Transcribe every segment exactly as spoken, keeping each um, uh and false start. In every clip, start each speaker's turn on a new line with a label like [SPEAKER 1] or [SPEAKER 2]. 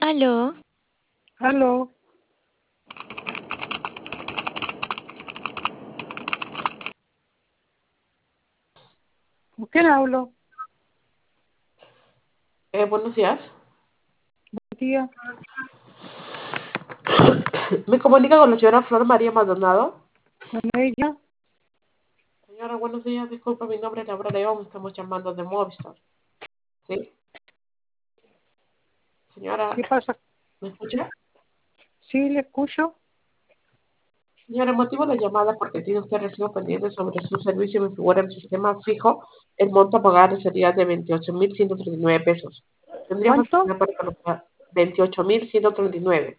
[SPEAKER 1] Aló,
[SPEAKER 2] Aló, ¿con quién hablo?
[SPEAKER 3] Eh, buenos días.
[SPEAKER 2] Tía,
[SPEAKER 3] Me comunica con la señora Flor María Maldonado.
[SPEAKER 2] con ella.
[SPEAKER 3] Señora, buenos días. Disculpa, mi nombre es Laura León. Estamos llamando de Movistar. ¿Sí? Señora,
[SPEAKER 2] ¿Qué pasa?
[SPEAKER 3] ¿me escucha?
[SPEAKER 2] Sí, le escucho.
[SPEAKER 3] Señora, motivo de la llamada porque tiene usted recibo pendiente sobre su servicio. Me figura en el sistema fijo. El monto a pagar sería de veintiocho mil ciento treinta y nueve pesos. Tendría
[SPEAKER 2] ¿Cuánto?
[SPEAKER 3] facilidad para colocar veintiocho mil ciento treinta y nueve.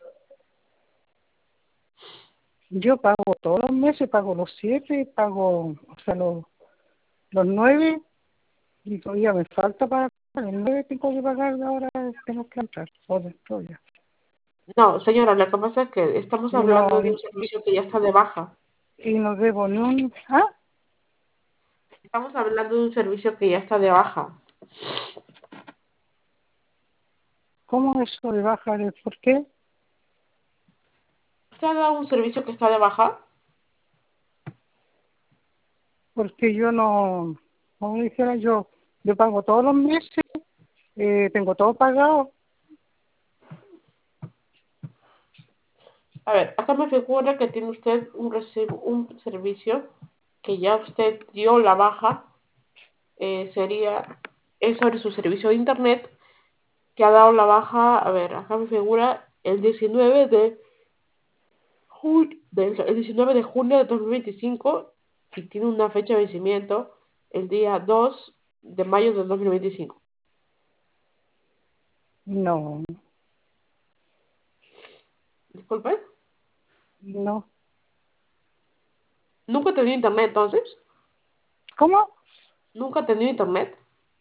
[SPEAKER 2] Yo pago todos los meses, pago los siete, pago, o sea, los, los nueve, y todavía me falta para el nueve tengo que pagar ahora, tengo que entrar, o después ya.
[SPEAKER 3] No, señora, lo que pasa es que estamos
[SPEAKER 2] Y no,
[SPEAKER 3] hablando de un
[SPEAKER 2] y,
[SPEAKER 3] servicio que ya está de baja.
[SPEAKER 2] y no debo ni un, ¿ah?
[SPEAKER 3] Estamos hablando de un servicio que ya está de baja.
[SPEAKER 2] ¿Cómo eso de bajar? ¿Por qué?
[SPEAKER 3] ¿Usted ha dado un servicio que está de baja?
[SPEAKER 2] Porque yo no, como dijera yo, yo pago todos los meses, eh, tengo todo pagado.
[SPEAKER 3] A ver, acá me figura que tiene usted un, reci- un servicio que ya usted dio la baja. Eh, sería es sobre su servicio de internet que ha dado la baja. A ver, acá me figura el diecinueve de junio, el diecinueve de junio de dos mil veinticinco y tiene una fecha de vencimiento el día dos de mayo de dos mil veinticinco.
[SPEAKER 2] No,
[SPEAKER 3] Disculpe,
[SPEAKER 2] no.
[SPEAKER 3] nunca he tenido internet entonces.
[SPEAKER 2] ¿Cómo?
[SPEAKER 3] Nunca he tenido internet.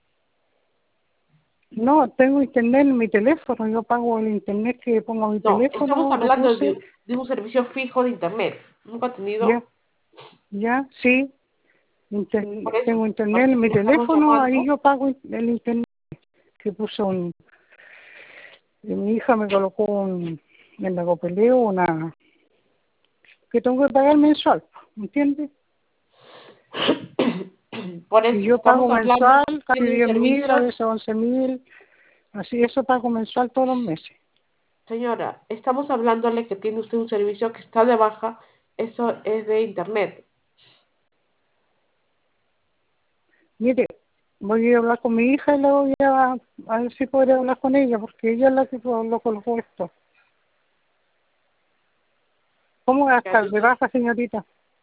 [SPEAKER 2] No, tengo internet en mi teléfono, yo pago el internet que pongo en mi
[SPEAKER 3] No, estamos
[SPEAKER 2] teléfono, lo
[SPEAKER 3] hablando
[SPEAKER 2] puse,
[SPEAKER 3] de, de un servicio fijo de internet. Nunca he
[SPEAKER 2] ya,
[SPEAKER 3] tenido.
[SPEAKER 2] ya, sí, inter-
[SPEAKER 3] Por eso,
[SPEAKER 2] tengo
[SPEAKER 3] por
[SPEAKER 2] internet
[SPEAKER 3] eso
[SPEAKER 2] en mi
[SPEAKER 3] le estamos
[SPEAKER 2] teléfono, ahí
[SPEAKER 3] llamando.
[SPEAKER 2] yo pago el internet que puso un, y mi hija me colocó un, en la Copeleo una, que tengo que pagar mensual, ¿me entiendes?
[SPEAKER 3] Por
[SPEAKER 2] Y
[SPEAKER 3] eso,
[SPEAKER 2] yo pago
[SPEAKER 3] estamos hablando
[SPEAKER 2] mensual,
[SPEAKER 3] que
[SPEAKER 2] casi
[SPEAKER 3] tiene un
[SPEAKER 2] diez mil, a
[SPEAKER 3] servicio.
[SPEAKER 2] veces once mil, así, eso pago mensual todos los meses.
[SPEAKER 3] Señora, estamos hablándole que tiene usted un servicio que está de baja. Eso es de internet.
[SPEAKER 2] Mire, voy a hablar con mi hija y luego voy a, a ver si podré hablar con ella, porque ella es la que lo colocó esto. ¿Cómo va a
[SPEAKER 3] Ya,
[SPEAKER 2] estar
[SPEAKER 3] yo
[SPEAKER 2] de
[SPEAKER 3] sé.
[SPEAKER 2] baja, señorita?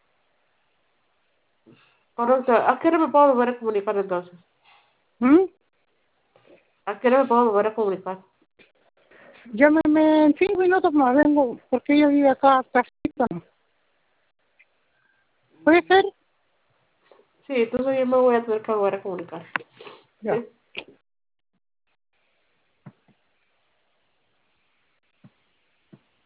[SPEAKER 3] Correcto. ¿A qué hora me puedo volver a comunicar entonces?
[SPEAKER 2] ¿Mm?
[SPEAKER 3] ¿A qué hora me puedo volver a comunicar?
[SPEAKER 2] Llámeme en cinco minutos más, vengo, porque ella vive acá, casita. ¿Puede ser?
[SPEAKER 3] Sí, entonces yo me voy a tener que volver a comunicar.
[SPEAKER 2] Ya.
[SPEAKER 3] ¿Sí?